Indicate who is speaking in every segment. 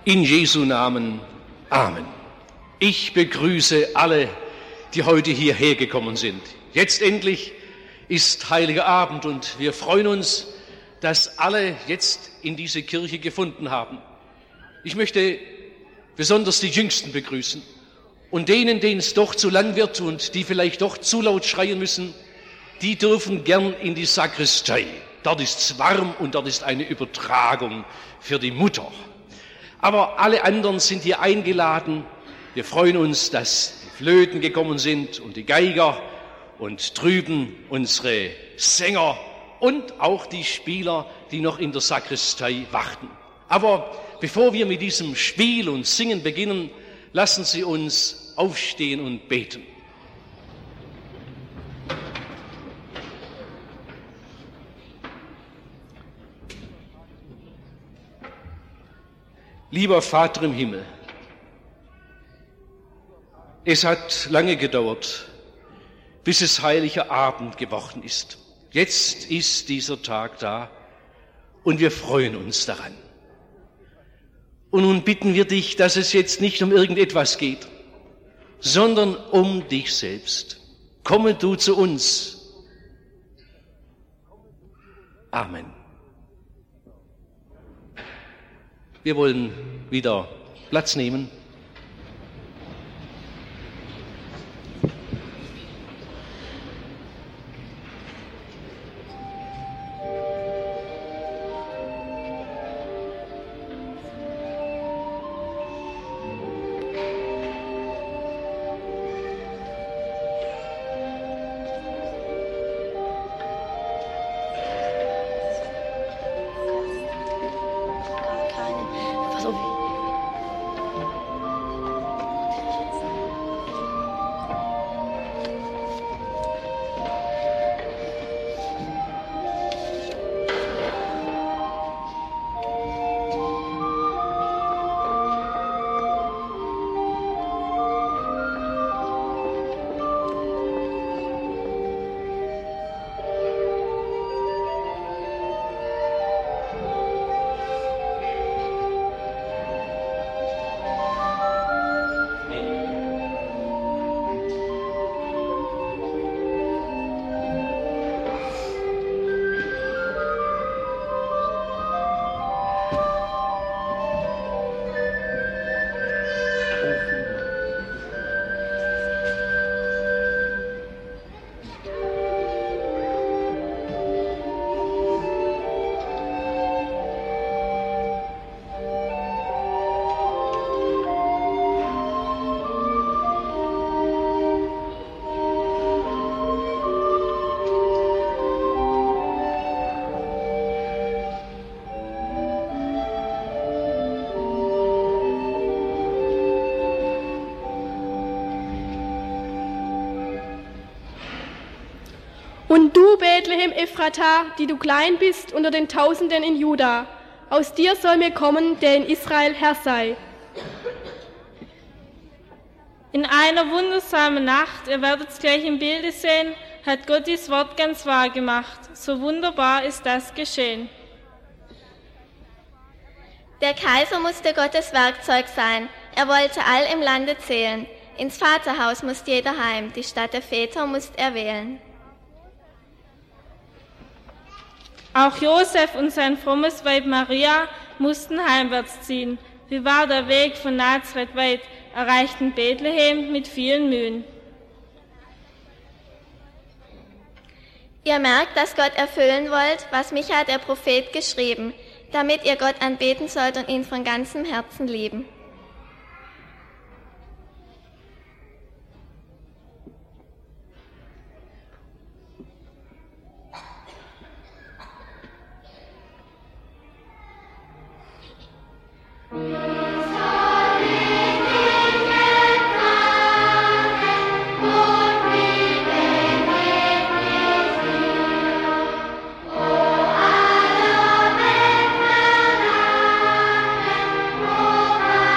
Speaker 1: In Jesu Namen. Amen. Ich begrüße alle, die heute hierher gekommen sind. Jetzt endlich ist Heiliger Abend und wir freuen uns, dass alle jetzt in diese Kirche gefunden haben. Ich möchte besonders die Jüngsten begrüßen und denen es doch zu lang wird und die vielleicht doch zu laut schreien müssen, die dürfen gern in die Sakristei. Dort ist's warm und dort ist eine Übertragung für die Mutter. Aber alle anderen sind hier eingeladen. Wir freuen uns, dass die Flöten gekommen sind und die Geiger und drüben unsere Sänger und auch die Spieler, die noch in der Sakristei warten. Aber bevor wir mit diesem Spiel und Singen beginnen, lassen Sie uns aufstehen und beten. Lieber Vater im Himmel, es hat lange gedauert, bis es heiliger Abend geworden ist. Jetzt ist dieser Tag da und wir freuen uns daran. Und nun bitten wir dich, dass es jetzt nicht um irgendetwas geht, sondern um dich selbst. Komme du zu uns. Amen. Wir wollen wieder Platz nehmen.
Speaker 2: Und du, Bethlehem Ephrata, die du klein bist unter den Tausenden in Juda, aus dir soll mir kommen, der in Israel Herr sei.
Speaker 3: In einer wundersamen Nacht, ihr werdet es gleich im Bilde sehen, hat Gott dies Wort ganz wahr gemacht. So wunderbar ist das geschehen.
Speaker 4: Der Kaiser musste Gottes Werkzeug sein. Er wollte all im Lande zählen. Ins Vaterhaus musste jeder heim, die Stadt der Väter musste er wählen.
Speaker 3: Auch Josef und sein frommes Weib Maria mussten heimwärts ziehen. Wie war der Weg von Nazareth weit, erreichten Bethlehem mit vielen Mühen.
Speaker 4: Ihr merkt, dass Gott erfüllen wollt, was Micha der Prophet geschrieben, damit ihr Gott anbeten sollt und ihn von ganzem Herzen lieben.
Speaker 5: Oh,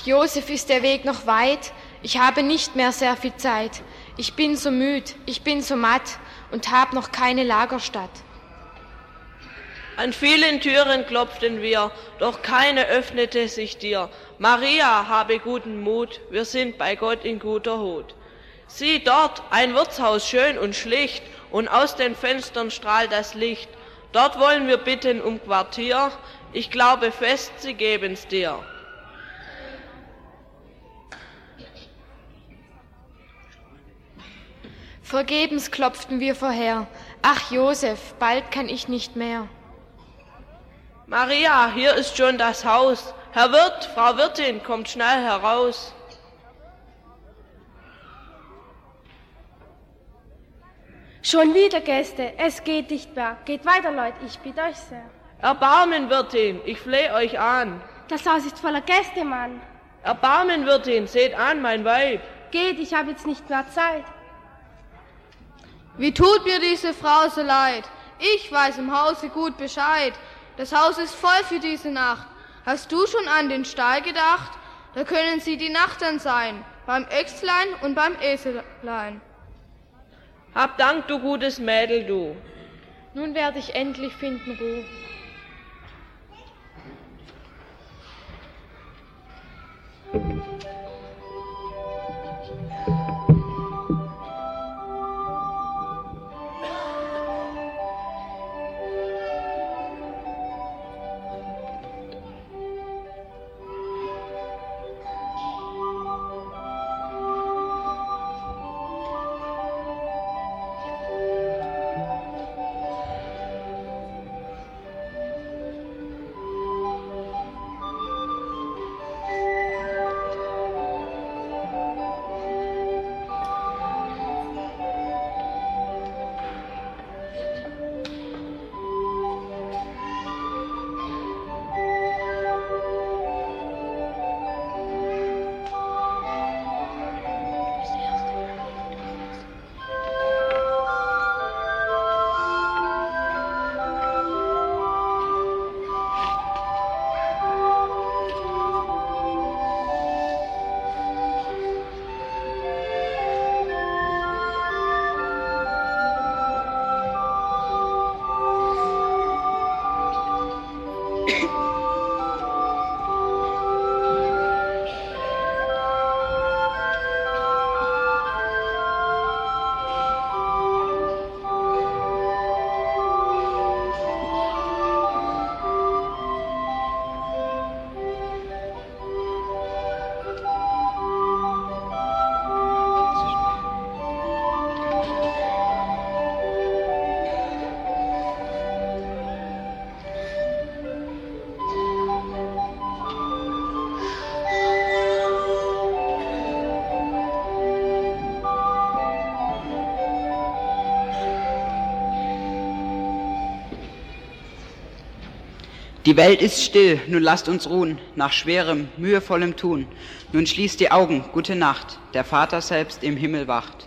Speaker 5: Josef, ist der Weg noch weit? Ich habe nicht mehr sehr viel Zeit. Ich bin so müd, ich bin so matt und hab noch keine Lagerstatt.
Speaker 6: An vielen Türen klopften wir, doch keine öffnete sich dir. Maria, habe guten Mut, wir sind bei Gott in guter Hut. Sieh dort, ein Wirtshaus schön und schlicht, und aus den Fenstern strahlt das Licht. Dort wollen wir bitten um Quartier, ich glaube fest, sie geben's dir.
Speaker 5: Vergebens klopften wir vorher. Ach Josef, bald kann ich nicht mehr.
Speaker 6: Maria, hier ist schon das Haus. Herr Wirt, Frau Wirtin, kommt schnell heraus.
Speaker 2: Schon wieder Gäste, es geht nicht mehr. Geht weiter, Leute, ich bitte euch sehr.
Speaker 6: Erbarmen, Wirtin, ich fleh euch an.
Speaker 2: Das Haus ist voller Gäste, Mann.
Speaker 6: Erbarmen, Wirtin, seht an, mein Weib.
Speaker 2: Geht, ich habe jetzt nicht mehr Zeit.
Speaker 7: Wie tut mir diese Frau so leid? Ich weiß im Hause gut Bescheid. Das Haus ist voll für diese Nacht. Hast du schon an den Stall gedacht? Da können sie die Nacht dann sein, beim Äxtlein und beim Eselein.
Speaker 6: Hab Dank, du gutes Mädel, du.
Speaker 5: Nun werde ich endlich finden Ruhe.
Speaker 8: Die Welt ist still, nun lasst uns ruhen, nach schwerem, mühevollem Tun. Nun schließt die Augen, gute Nacht, der Vater selbst im Himmel wacht.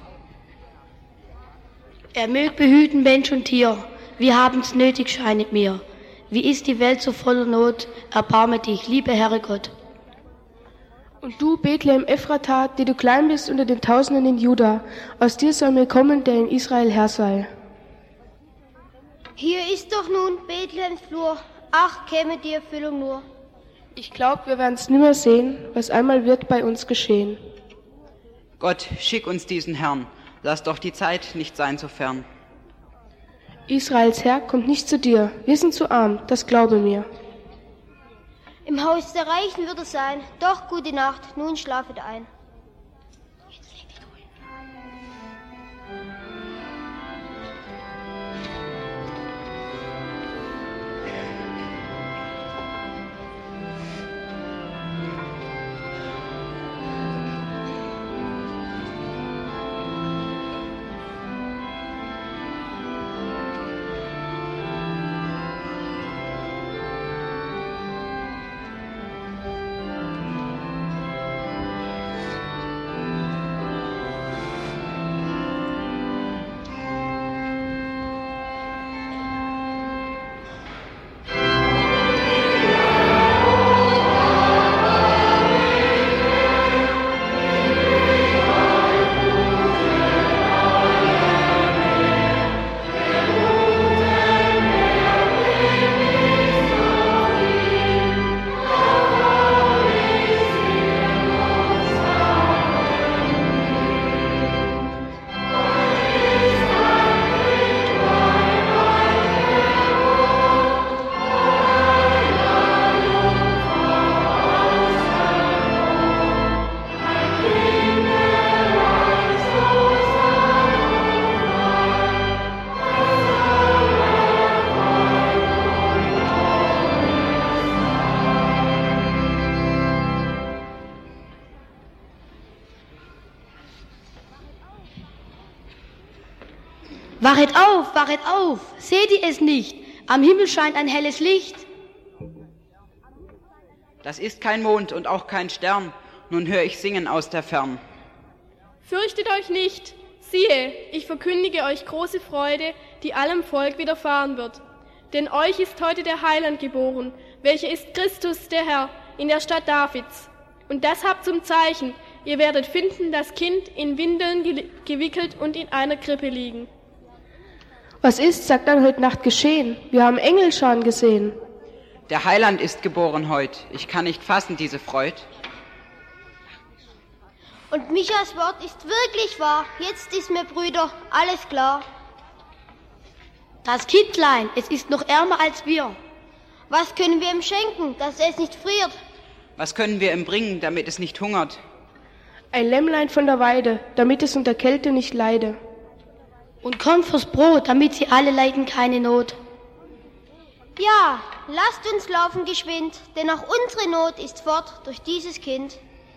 Speaker 9: Er mög behüten Mensch und Tier, wir haben's nötig, scheinet mir. Wie ist die Welt so voller Not, erbarme dich, liebe Herrgott.
Speaker 2: Und du, Bethlehem Ephrata, die du klein bist unter den Tausenden in Juda, aus dir soll mir kommen, der in Israel Herr sei.
Speaker 10: Hier ist doch nun Bethlehems Flur, ach, käme die Erfüllung nur.
Speaker 2: Ich glaub, wir werden's nimmer sehen, was einmal wird bei uns geschehen.
Speaker 8: Gott, schick uns diesen Herrn, lass doch die Zeit nicht sein so fern.
Speaker 2: Israels Herr kommt nicht zu dir, wir sind zu arm, das glaube mir.
Speaker 10: Im Haus der Reichen wird es sein, doch gute Nacht, nun schlafet ein.
Speaker 9: Wachet auf, seht ihr es nicht? Am Himmel scheint ein helles Licht.
Speaker 8: Das ist kein Mond und auch kein Stern, nun höre ich singen aus der Fern.
Speaker 2: Fürchtet euch nicht, siehe, ich verkündige euch große Freude, die allem Volk widerfahren wird. Denn euch ist heute der Heiland geboren, welcher ist Christus der Herr, in der Stadt Davids. Und das habt zum Zeichen, ihr werdet finden, das Kind in Windeln gewickelt und in einer Krippe liegen.
Speaker 11: Was ist, sagt dann heute Nacht geschehen? Wir haben Engelscharen gesehen.
Speaker 8: Der Heiland ist geboren heut, ich kann nicht fassen diese Freud.
Speaker 10: Und Michas Wort ist wirklich wahr, jetzt ist mir, Brüder, alles klar.
Speaker 9: Das Kindlein, es ist noch ärmer als wir.
Speaker 10: Was können wir ihm schenken, dass es nicht friert?
Speaker 8: Was können wir ihm bringen, damit es nicht hungert?
Speaker 11: Ein Lämmlein von der Weide, damit es unter Kälte nicht leide.
Speaker 9: Und Korn fürs Brot, damit sie alle leiden keine Not.
Speaker 10: Ja, lasst uns laufen geschwind, denn auch unsere Not ist fort durch dieses Kind.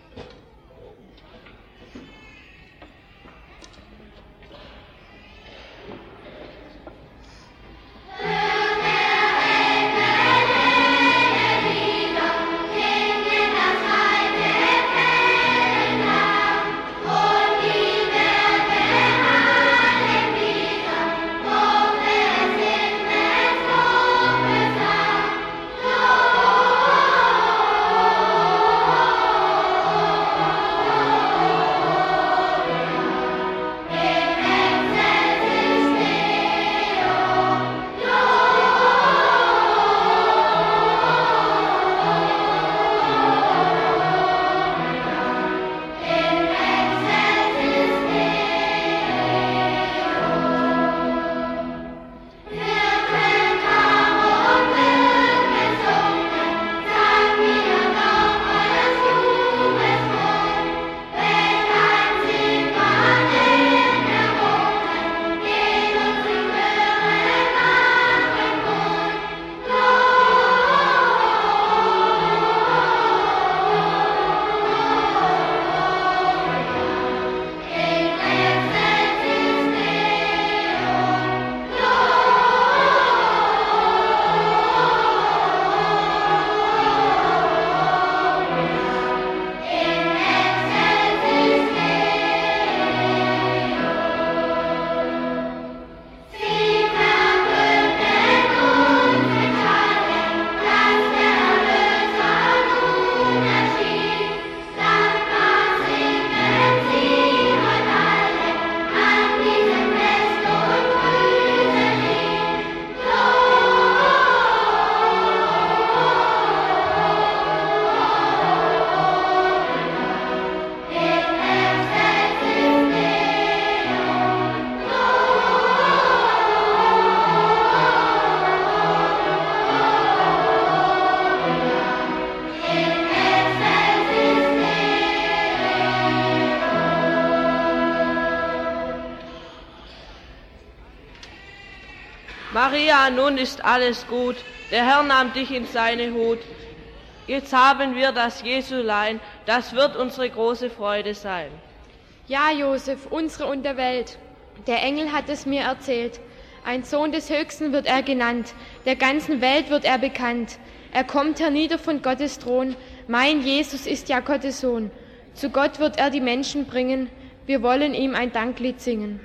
Speaker 6: Maria, nun ist alles gut, der Herr nahm dich in seine Hut. Jetzt haben wir das Jesulein, das wird unsere große Freude sein.
Speaker 5: Ja, Josef, unsere und der Welt. Der Engel hat es mir erzählt. Ein Sohn des Höchsten wird er genannt, der ganzen Welt wird er bekannt. Er kommt hernieder von Gottes Thron, mein Jesus ist ja Gottes Sohn. Zu Gott wird er die Menschen bringen, wir wollen ihm ein Danklied singen.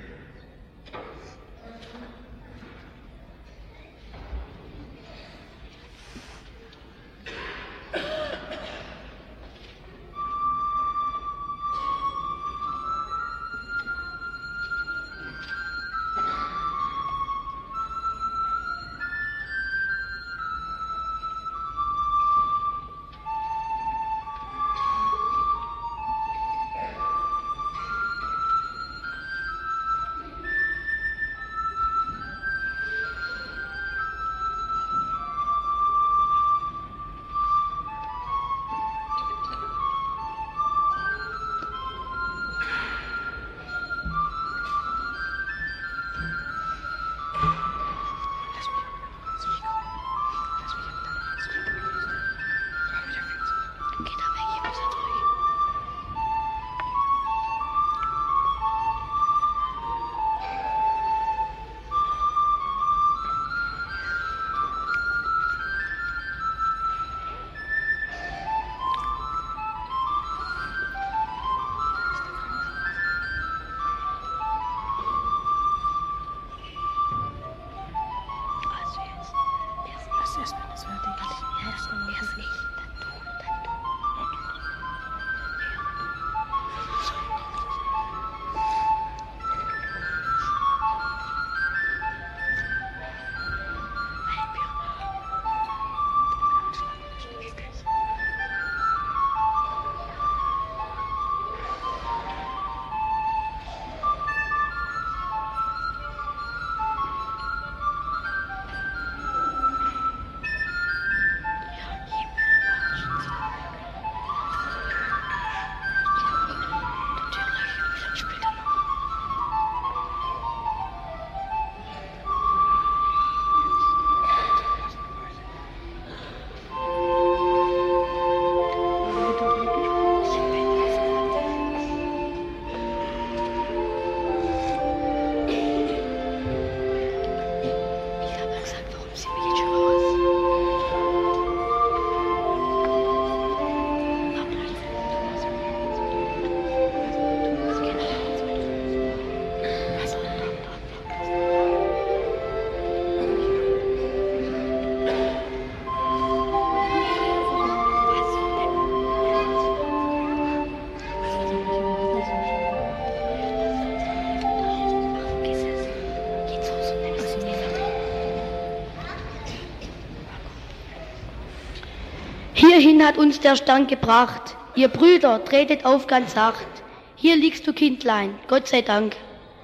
Speaker 9: Hierhin hat uns der Stern gebracht. Ihr Brüder, tretet auf ganz sacht. Hier liegst du, Kindlein, Gott sei Dank.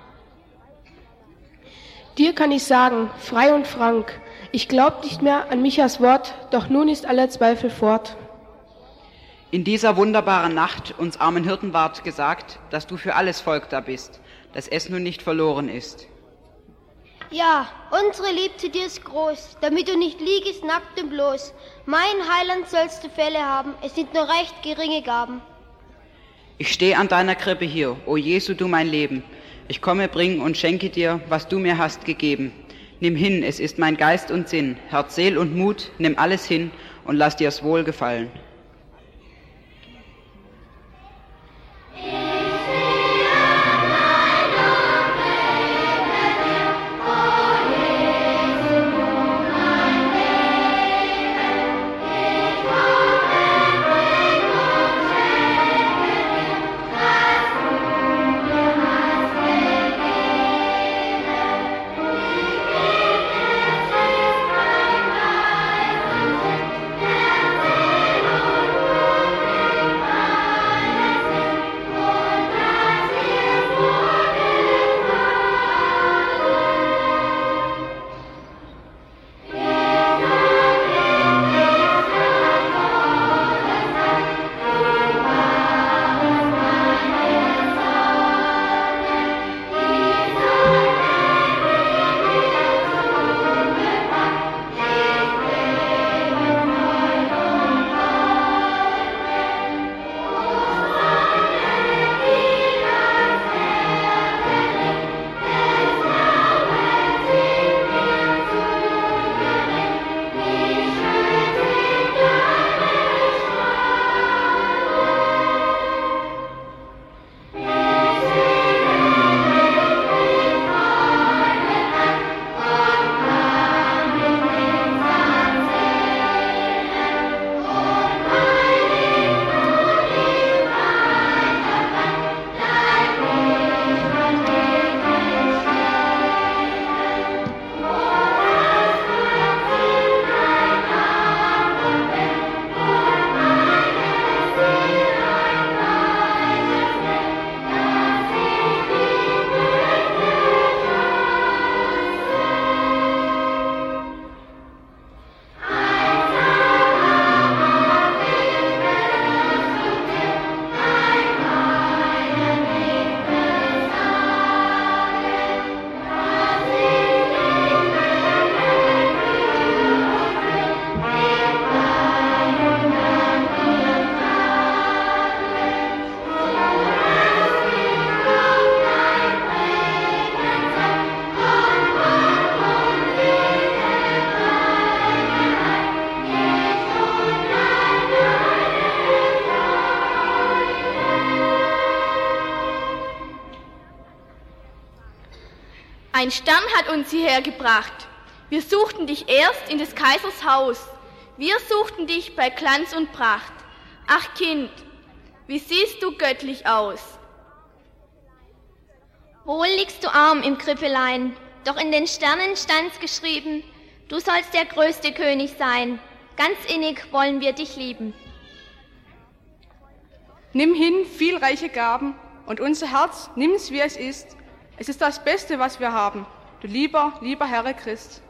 Speaker 11: Dir kann ich sagen, frei und frank, ich glaub nicht mehr an Michas Wort, doch nun ist aller Zweifel fort.
Speaker 8: In dieser wunderbaren Nacht uns armen Hirten ward gesagt, dass du für alles Volk da bist, dass es nun nicht verloren ist.
Speaker 10: Ja, unsere Liebe zu dir ist groß, damit du nicht liegest nackt und bloß. Mein Heiland sollst du Fälle haben, es sind nur recht geringe Gaben.
Speaker 8: Ich steh an deiner Krippe hier, o Jesu, du mein Leben. Ich komme, bring und schenke dir, was du mir hast gegeben. Nimm hin, es ist mein Geist und Sinn, Herz, Seel und Mut, nimm alles hin und lass dir's wohl gefallen.
Speaker 12: Ein Stern hat uns hierher gebracht. Wir suchten dich erst in des Kaisers Haus. Wir suchten dich bei Glanz und Pracht. Ach Kind, wie siehst du göttlich aus?
Speaker 4: Wohl liegst du arm im Krippelein, doch in den Sternen stand's geschrieben, du sollst der größte König sein. Ganz innig wollen wir dich lieben.
Speaker 13: Nimm hin viel reiche Gaben und unser Herz nimm's, wie es ist. Es ist das Beste, was wir haben, du lieber Herr Christ.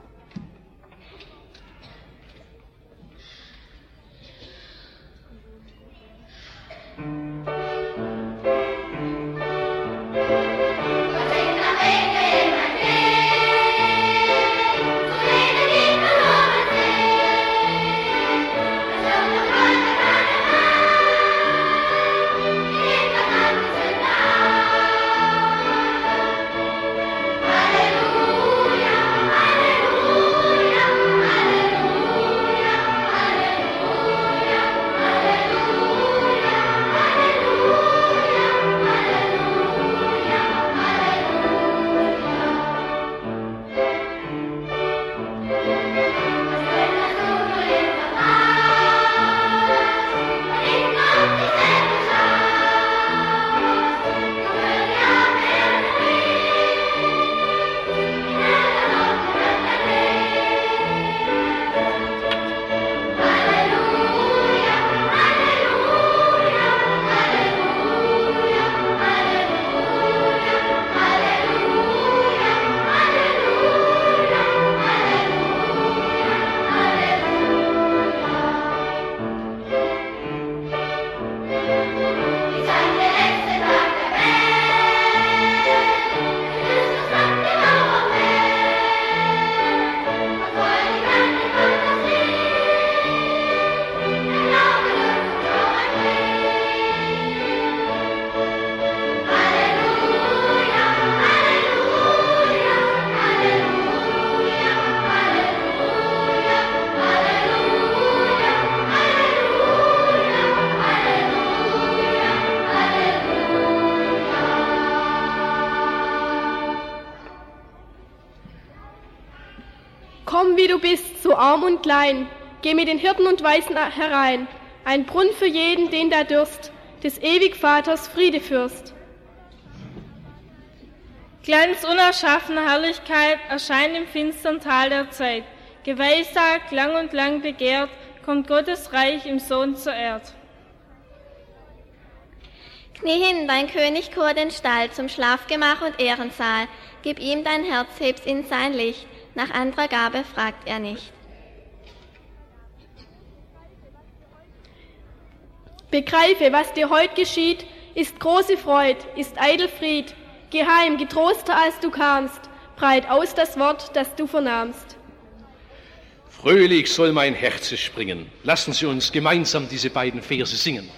Speaker 2: Komm, wie du bist, so arm und klein, geh mit den Hirten und Weisen herein, ein Brunnen für jeden, den da dürst, des ewig Vaters Friedefürst.
Speaker 3: Glanz unerschaffener Herrlichkeit erscheint im finstern Tal der Zeit. Geweissagt, lang und lang begehrt, kommt Gottes Reich im Sohn zur Erd.
Speaker 4: Knie hin, dein König chor den Stall zum Schlafgemach und Ehrensaal. Gib ihm dein Herz, heb's in sein Licht. Nach anderer Gabe fragt er nicht.
Speaker 2: Begreife, was dir heut geschieht, ist große Freud, ist eitel Fried. Geheim, getroster als du kamst, breit aus das Wort, das du vernahmst.
Speaker 1: Fröhlich soll mein Herz springen. Lassen Sie uns gemeinsam diese beiden Verse singen.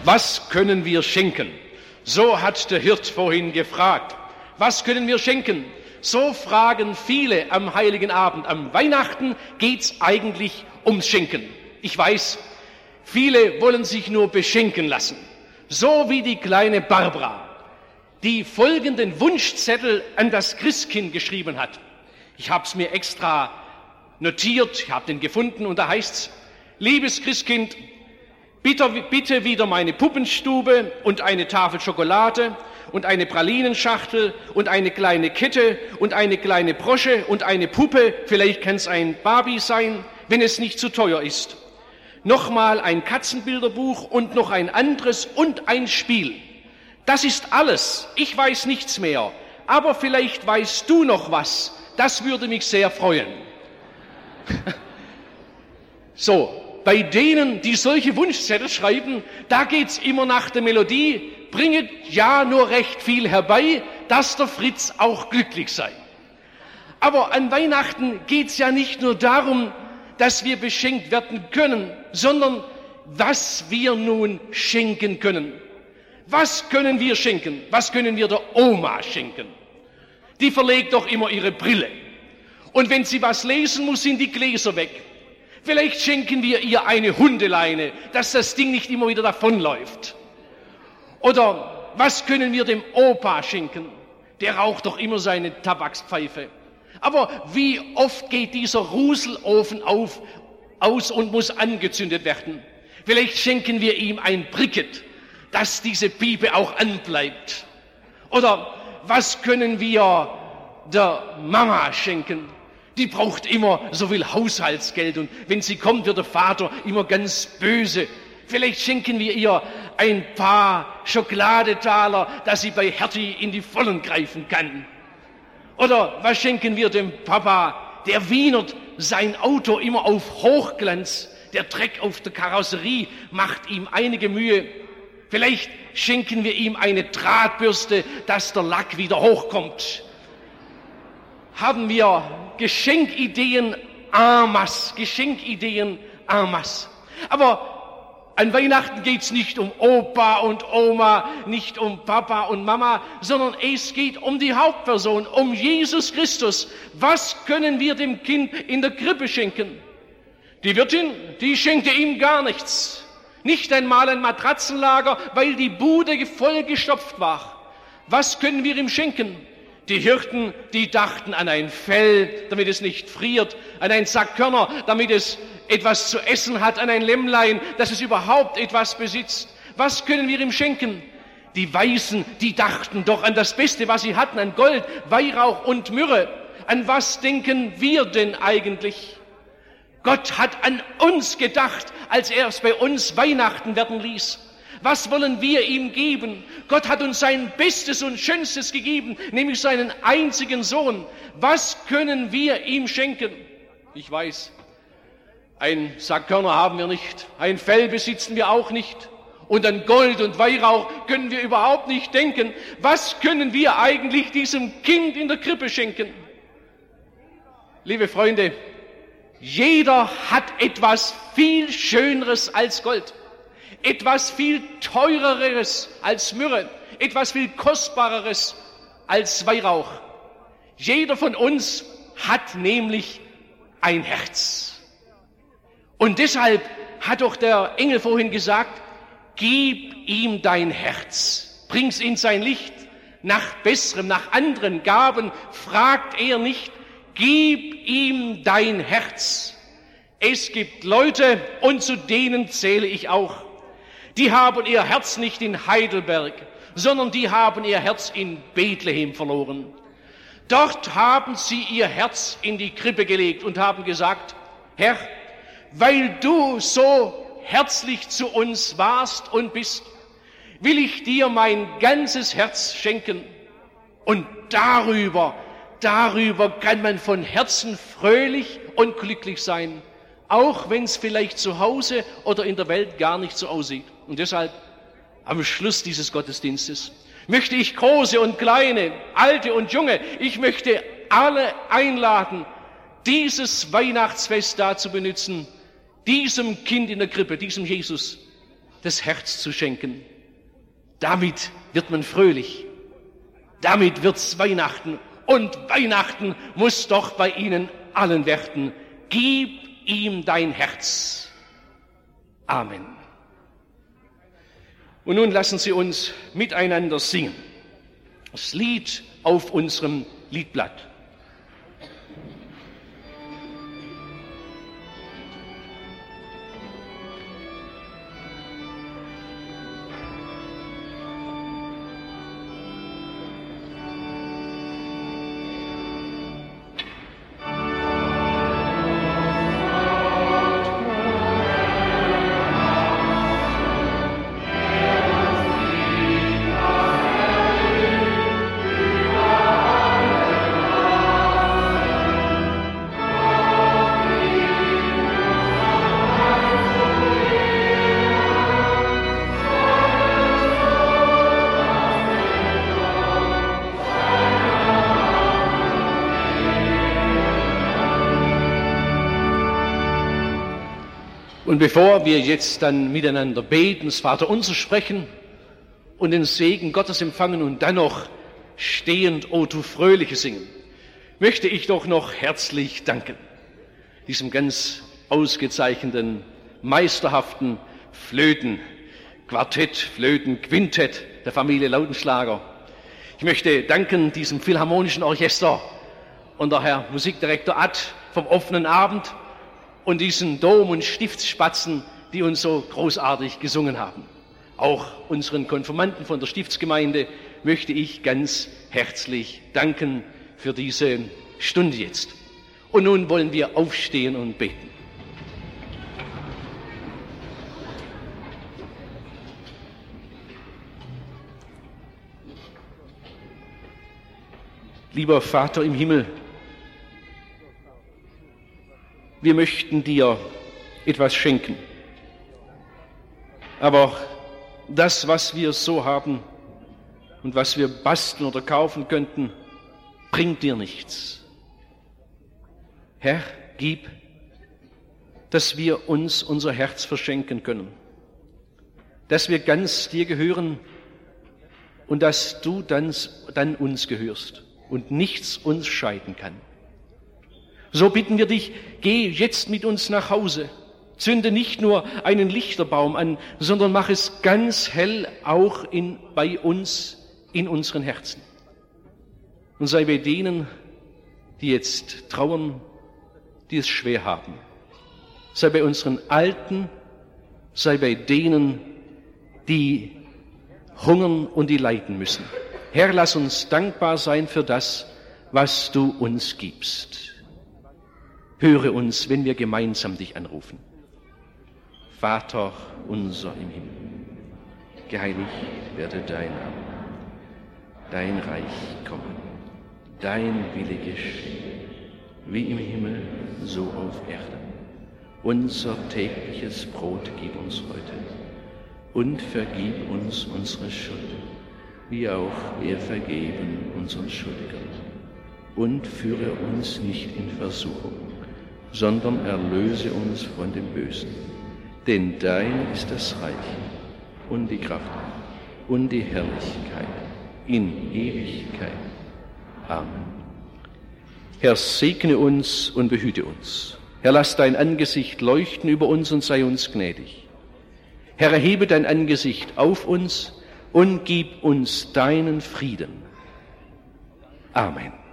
Speaker 1: was können wir schenken? So hat der Hirt vorhin gefragt. Was können wir schenken? So fragen viele am Heiligen Abend. Am Weihnachten geht's eigentlich ums Schenken. Ich weiß, viele wollen sich nur beschenken lassen. So wie die kleine Barbara, die folgenden Wunschzettel an das Christkind geschrieben hat. Ich habe es mir extra notiert, ich habe den gefunden und da heißt's: Liebes Christkind, bitte wieder meine Puppenstube und eine Tafel Schokolade und eine Pralinenschachtel und eine kleine Kette und eine kleine Brosche und eine Puppe, vielleicht kann es ein Barbie sein, wenn es nicht zu teuer ist. Nochmal ein Katzenbilderbuch und noch ein anderes und ein Spiel. Das ist alles, ich weiß nichts mehr, aber vielleicht weißt du noch was, das würde mich sehr freuen. So. Bei denen, die solche Wunschzettel schreiben, da geht's immer nach der Melodie: Bringet ja nur recht viel herbei, dass der Fritz auch glücklich sei. Aber an Weihnachten geht's ja nicht nur darum, dass wir beschenkt werden können, sondern was wir nun schenken können. Was können wir schenken? Was können wir der Oma schenken? Die verlegt doch immer ihre Brille. Und wenn sie was lesen muss, sind die Gläser weg. Vielleicht schenken wir ihr eine Hundeleine, dass das Ding nicht immer wieder davonläuft. Oder was können wir dem Opa schenken? Der raucht doch immer seine Tabakspfeife. Aber wie oft geht dieser Ruselofen aus und muss angezündet werden? Vielleicht schenken wir ihm ein Bricket, dass diese Piepe auch anbleibt. Oder was können wir der Mama schenken? Die braucht immer so viel Haushaltsgeld und wenn sie kommt, wird der Vater immer ganz böse. Vielleicht schenken wir ihr ein paar Schokoladetaler, dass sie bei Hertie in die Vollen greifen kann. Oder was schenken wir dem Papa? Der wienert sein Auto immer auf Hochglanz. Der Dreck auf der Karosserie macht ihm einige Mühe. Vielleicht schenken wir ihm eine Drahtbürste, dass der Lack wieder hochkommt. Haben wir Geschenkideen en masse, Aber an Weihnachten geht's nicht um Opa und Oma, nicht um Papa und Mama, sondern es geht um die Hauptperson, um Jesus Christus. Was können wir dem Kind in der Krippe schenken? Die Wirtin, die schenkte ihm gar nichts. Nicht einmal ein Matratzenlager, weil die Bude vollgestopft war. Was können wir ihm schenken? Die Hirten, die dachten an ein Fell, damit es nicht friert, an einen Sack Körner, damit es etwas zu essen hat, an ein Lämmlein, dass es überhaupt etwas besitzt. Was können wir ihm schenken? Die Weisen, die dachten doch an das Beste, was sie hatten, an Gold, Weihrauch und Myrrhe. An was denken wir denn eigentlich? Gott hat an uns gedacht, als er es bei uns Weihnachten werden ließ. Was wollen wir ihm geben? Gott hat uns sein Bestes und Schönstes gegeben, nämlich seinen einzigen Sohn. Was können wir ihm schenken? Ich weiß, ein Sack Körner haben wir nicht, ein Fell besitzen wir auch nicht und an Gold und Weihrauch können wir überhaupt nicht denken. Was können wir eigentlich diesem Kind in der Krippe schenken? Liebe Freunde, jeder hat etwas viel Schöneres als Gold. Etwas viel Teureres als Myrrhe, etwas viel Kostbareres als Weihrauch. Jeder von uns hat nämlich ein Herz. Und deshalb hat doch der Engel vorhin gesagt, gib ihm dein Herz, bring's in sein Licht, nach Besserem, nach anderen Gaben fragt er nicht, gib ihm dein Herz. Es gibt Leute, und zu denen zähle ich auch, die haben ihr Herz nicht in Heidelberg, sondern die haben ihr Herz in Bethlehem verloren. Dort haben sie ihr Herz in die Krippe gelegt und haben gesagt, Herr, weil du so herzlich zu uns warst und bist, will ich dir mein ganzes Herz schenken. Und darüber kann man von Herzen fröhlich und glücklich sein, auch wenn es vielleicht zu Hause oder in der Welt gar nicht so aussieht. Und deshalb am Schluss dieses Gottesdienstes möchte ich Große und Kleine, Alte und Junge, ich möchte alle einladen, dieses Weihnachtsfest dazu benutzen, diesem Kind in der Krippe, diesem Jesus, das Herz zu schenken. Damit wird man fröhlich. Damit wird's Weihnachten. Und Weihnachten muss doch bei Ihnen allen werden. Gib ihm dein Herz. Amen. Und nun lassen Sie uns miteinander singen. Das Lied auf unserem Liedblatt. Und bevor wir jetzt dann miteinander beten, das Vaterunser sprechen und den Segen Gottes empfangen und dann noch stehend O du Fröhliche singen, möchte ich doch noch herzlich danken diesem ganz ausgezeichneten, meisterhaften Flötenquartett, Flötenquintett der Familie Lautenschlager. Ich möchte danken diesem Philharmonischen Orchester und der Herr Musikdirektor Ad vom offenen Abend und diesen Dom- und Stiftsspatzen, die uns so großartig gesungen haben. Auch unseren Konfirmanden von der Stiftsgemeinde möchte ich ganz herzlich danken für diese Stunde jetzt. Und nun wollen wir aufstehen und beten. Lieber Vater im Himmel, wir möchten dir etwas schenken. Aber das, was wir so haben und was wir basteln oder kaufen könnten, bringt dir nichts. Herr, gib, dass wir uns unser Herz verschenken können, dass wir ganz dir gehören und dass du dann uns gehörst und nichts uns scheiden kann. So bitten wir dich, geh jetzt mit uns nach Hause, zünde nicht nur einen Lichterbaum an, sondern mach es ganz hell auch bei uns in unseren Herzen. Und sei bei denen, die jetzt trauern, die es schwer haben. Sei bei unseren Alten, sei bei denen, die hungern und die leiden müssen. Herr, lass uns dankbar sein für das, was du uns gibst. Höre uns, wenn wir gemeinsam dich anrufen. Vater unser im Himmel, geheiligt werde dein Name, dein Reich komme, dein Wille geschehe, wie im Himmel, so auf Erden. Unser tägliches Brot gib uns heute und vergib uns unsere Schuld, wie auch wir vergeben unseren Schuldigern. Und führe uns nicht in Versuchung, sondern erlöse uns von dem Bösen. Denn dein ist das Reich und die Kraft und die Herrlichkeit in Ewigkeit. Amen. Herr, segne uns und behüte uns. Herr, lass dein Angesicht leuchten über uns und sei uns gnädig. Herr, erhebe dein Angesicht auf uns und gib uns deinen Frieden. Amen.